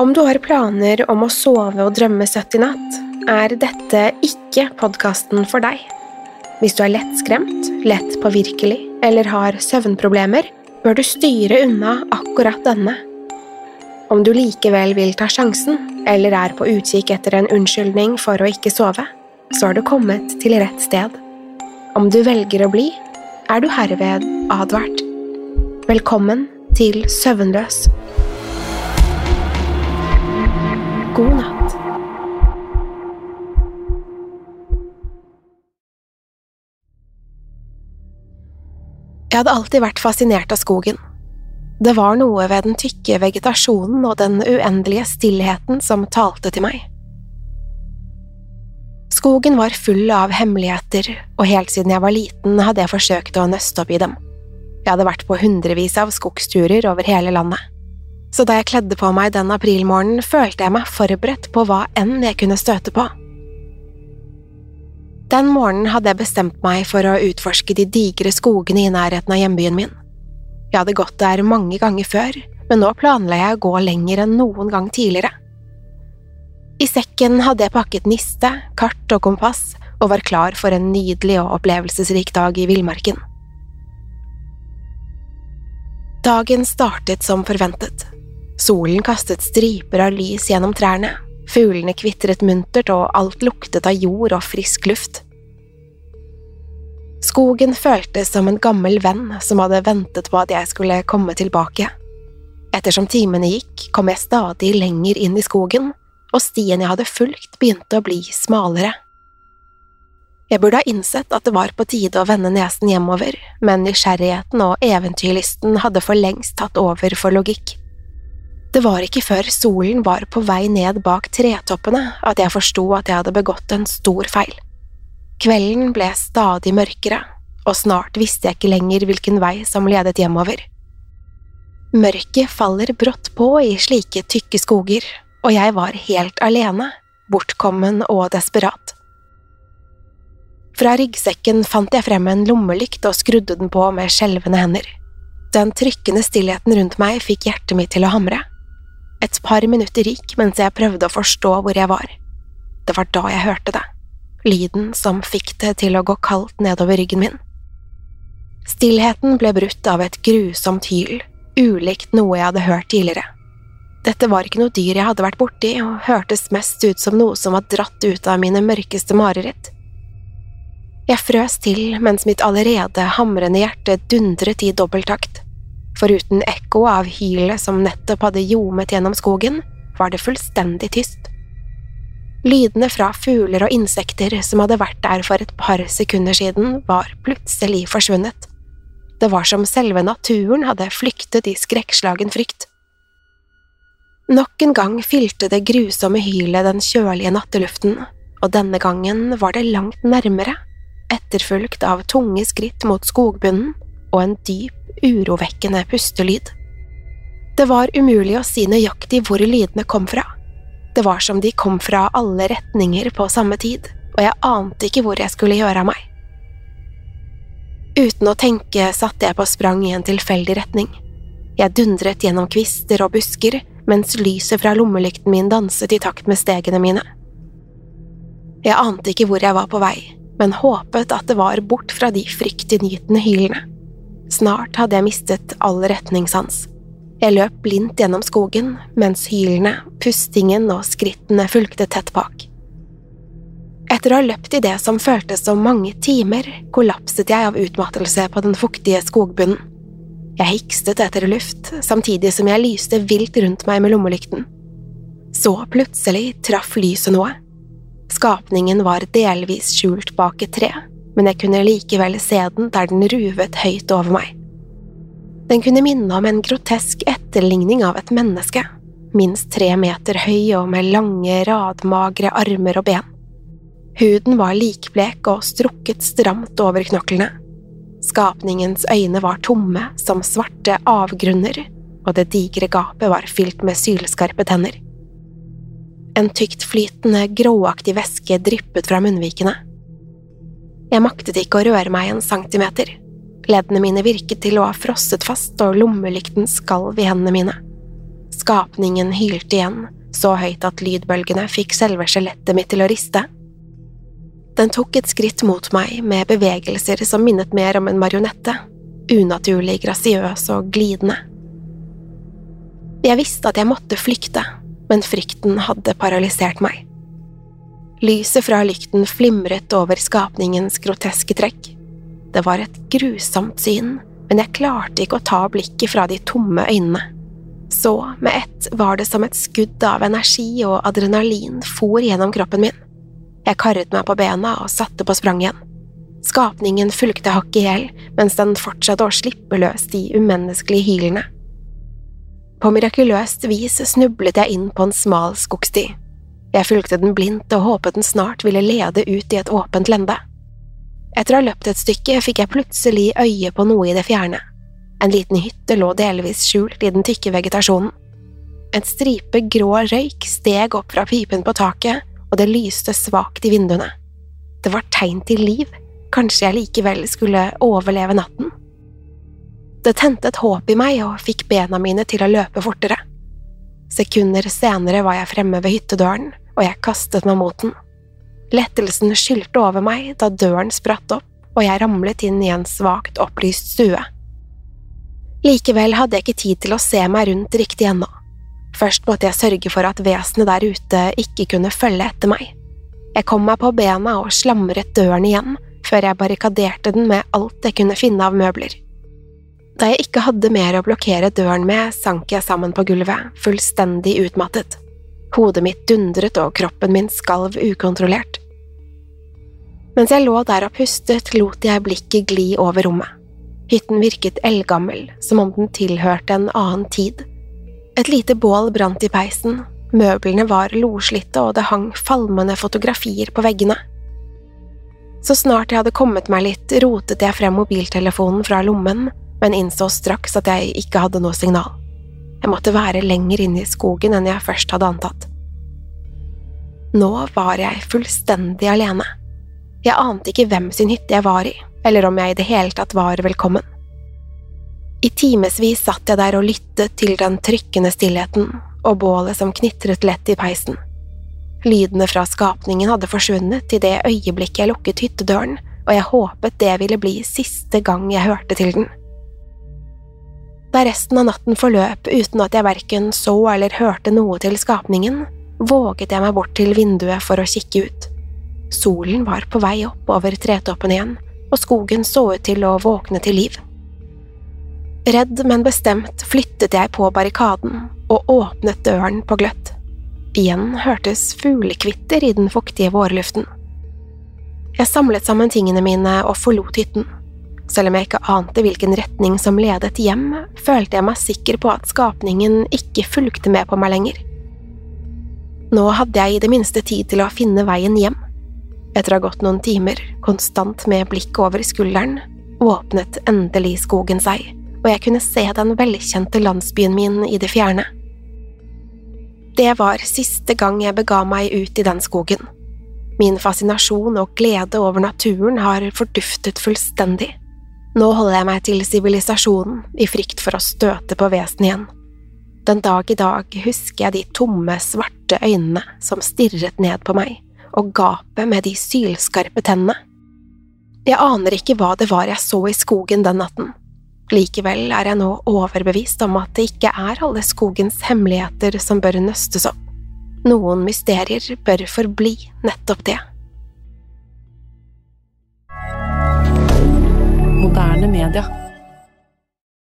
Om du har planer om å sove og drømme søtt I natt, dette ikke podcasten for deg. Hvis du lettskremt, lett påvirkelig eller har søvnproblemer, bør du styre unna akkurat denne. Om du likevel vil ta sjansen, eller på utkikk etter en unnskyldning for å ikke sove, så har du kommet til rett sted. Om du velger å bli, du herved advart. Velkommen til Søvnløs. God natt. Jeg hadde alltid vært fascinert av skogen. Det var noe ved den tykke vegetasjonen og den uendelige stillheten som talte til meg. Skogen var full av hemmeligheter, og helt siden jeg var liten hadde jeg forsøkt å nøste opp I dem. Jeg hadde vært på hundrevis av skogsturer over hele landet. Så da jeg kledde på meg den aprilmorgenen, følte jeg meg forberedt på hva enn jeg kunne støte på. Den morgenen hadde jeg bestemt meg for å utforske de digre skogene I nærheten av hjembyen min. Jeg hadde gått der mange ganger før, men nå planla jeg å gå lenger enn noen gang tidligere. I sekken hadde jeg pakket niste, kart og kompass, og var klar for en nydelig og opplevelsesrik dag I villmarken. Dagen startet som forventet. Solen kastet striper av lys gjennom trærne, fuglene kvitret muntert og alt luktet av jord og frisk luft. Skogen føltes som en gammel venn som hadde ventet på at jeg skulle komme tilbake. Ettersom timene gikk, kom jeg stadig lenger inn I skogen, og stien jeg hadde fulgt begynte å bli smalere. Jeg burde ha innsett at det var på tide å vende nesen hjemover, men nysgjerrigheten og eventyrlysten hadde for lengst tatt over for logikk. Det var ikke før solen var på vei ned bak tretoppene at jeg forstod at jeg hadde begått en stor feil. Kvelden ble stadig mørkere, og snart visste jeg ikke lenger hvilken vei som ledet hjemover. Mørket faller brått på I slike tykke skoger, og jeg var helt alene, bortkommen og desperat. Fra ryggsekken fant jeg frem en lommelykt og skrudde den på med skjelvende hender. Den trykkende stillheten rundt meg fikk hjertet mitt til å hamre. Et par minutter gikk mens jeg prøvde å forstå hvor jeg var. Det var da jeg hørte det. Lyden som fikk det til å gå kaldt nedover ryggen min. Stillheten ble brutt av et grusomt hyl, ulikt noe jeg hadde hørt tidligere. Dette var ikke noe dyr jeg hadde vært borti, og hørtes mest ut som noe som var dratt ut av mine mørkeste mareritt. Jeg frøs til mens mitt allerede hamrende hjerte dundret I dobbelttakt. Foruten ekko av hylet som nettopp hadde ljomet gjennom skogen, var det fullstendig tyst. Lydene fra fugler og insekter som hadde vært der for et par sekunder siden, var plutselig forsvunnet. Det var som selve naturen hadde flyktet I skrekkslagen frykt. Nok en gang fylte det grusomme hylet den kjølige natteluften, og denne gangen var det langt nærmere, etterfulgt av tunge skritt mot skogbunnen og en dyp, urovekkende pustelyd. Det var umulig å si nøyaktig hvor lydene kom fra. Det var som de kom fra alle retninger på samme tid, og jeg ante ikke hvor jeg skulle gjøre av meg. Uten å tenke satte jeg på sprang I en tilfeldig retning. Jeg dundret gjennom kvister og busker, mens lyset fra lommelykten min danset I takt med stegene mine. Jeg ante ikke hvor jeg var på vei, men håpet at det var bort fra de fryktinngytende hylene. Snart hadde jeg mistet all retningssans. Jeg løp blindt gjennom skogen, mens hylene, pustingen og skrittene fulgte tett bak. Etter å ha løpt I det som føltes som mange timer, kollapset jeg av utmattelse på den fuktige skogbunnen. Jeg hikstet etter luft, samtidig som jeg lyste vilt rundt meg med lommelykten. Så plutselig traff lyset noe. Skapningen var delvis skjult bak et tre, men jeg kunne likevel se den der den ruvet høyt over meg. Den kunne minne om en grotesk etterligning av et menneske, minst 3 meter høy og med lange, radmagre armer og ben. Huden var likblek og strukket stramt over knoklene. Skapningens øyne var tomme som svarte avgrunner, og det digre gapet var fylt med sylskarpe tenner. En tykt flytende, gråaktig væske dryppet fra munnvikene. Jeg maktet ikke å røre meg 1 centimeter. Leddene mine virket til å ha frosset fast, og lommelykten skalv I hendene mine. Skapningen hylte igjen, så høyt at lydbølgene fikk selve skjelettet mitt til å riste. Den tok et skritt mot meg med bevegelser som minnet mer om en marionette, unaturlig grasiøs og glidende. Jeg visste at jeg måtte flykte, men frykten hadde paralysert meg. Lyset fra lykten flimret over skapningens groteske trekk. Det var et grusomt syn, men jeg klarte ikke å ta blikket fra de tomme øynene. Så med ett var det som et skudd av energi og adrenalin for gjennom kroppen min. Jeg karret meg på bena og satte på sprang igjen. Skapningen fulgte hakk i hæl, mens den fortsatte å slippe løs de umenneskelige hylene. På mirakuløst vis snublet jeg inn på en smal skogsti. Jeg fulgte den blindt og håpet den snart ville lede ut i et åpent lende. Etter å ha løpt et stykke fikk jeg plutselig øye på noe i det fjerne. En liten hytte lå delvis skjult i den tykke vegetasjonen. En stripe grå røyk steg opp fra pipen på taket, og det lyste svakt i vinduene. Det var tegn til liv, kanskje jeg likevel skulle overleve natten. Det tente et håp i meg og fikk bena mine til å løpe fortere. Sekunder senere var jeg fremme ved hyttedøren, og jeg kastet meg mot den. Lettelsen skylte over meg da døren spratt opp, og jeg ramlet inn i en svakt opplyst stue. Likevel hadde jeg ikke tid til å se meg rundt riktig ennå. Først måtte jeg sørge for at vesenet der ute ikke kunne følge etter meg. Jeg kom meg på bena og slamret døren igjen, før jeg barrikaderte den med alt jeg kunne finne av møbler. Da jeg ikke hadde mer å blokkere døren med, sank jeg sammen på gulvet, fullstendig utmattet. Hodet mitt dundret og kroppen min skalv ukontrollert. Mens jeg lå der og pustet, lot jeg blikket gli over rommet. Hytten virket eldgammel, som om den tilhørte en annen tid. Et lite bål brant i peisen, møblene var loslitte og det hang falmende fotografier på veggene. Så snart jeg hadde kommet meg litt, rotet jeg frem mobiltelefonen fra lommen, men innså straks at jeg ikke hadde noe signal. Jeg måtte være lenger inne i skogen enn jeg først hadde antatt. Nå var jeg fullstendig alene. Jeg ante ikke hvem sin hytte jeg var i, eller om jeg i det hele tatt var velkommen. I timesvis satt jeg der og lyttet til den trykkende stillheten og bålet som knitret lett i peisen. Lydene fra skapningen hadde forsvunnet i det øyeblikket jeg lukket hyttedøren, og jeg håpet det ville bli siste gang jeg hørte til den. Da resten av natten forløp uten at jeg hverken så eller hørte noe til skapningen, våget jeg meg bort til vinduet for å kikke ut. Solen var på vei opp over tretoppen igjen, og skogen så ut til å våkne til liv. Redd, men bestemt flyttet jeg på barrikaden og åpnet døren på gløtt. Igjen hørtes fuglekvitter i den fuktige vårluften. Jeg samlet sammen tingene mine og forlot hytten. Selv om jeg ikke ante hvilken retning som ledet hjem, følte jeg meg sikker på at skapningen ikke fulgte med på meg lenger. Nå hadde jeg i det minste tid til å finne veien hjem. Etter å ha gått noen timer, konstant med blikk over skulderen, åpnet endelig skogen seg, og jeg kunne se den velkjente landsbyen min i det fjerne. Det var siste gang jeg bega meg ut i den skogen. Min fascinasjon og glede over naturen har forduftet fullstendig. Nå holder jeg meg til sivilisasjonen i frykt for å støte på vesen igjen. Den dag i dag husker jeg de tomme, svarte øynene som stirret ned på meg, og gapet med de sylskarpe tennene. Jeg aner ikke hva det var jeg så i skogen den natten. Likevel er jeg nå overbevist om at det ikke er alle skogens hemmeligheter som bør nøstes opp. Noen mysterier bør forbli nettopp det. Moderne media.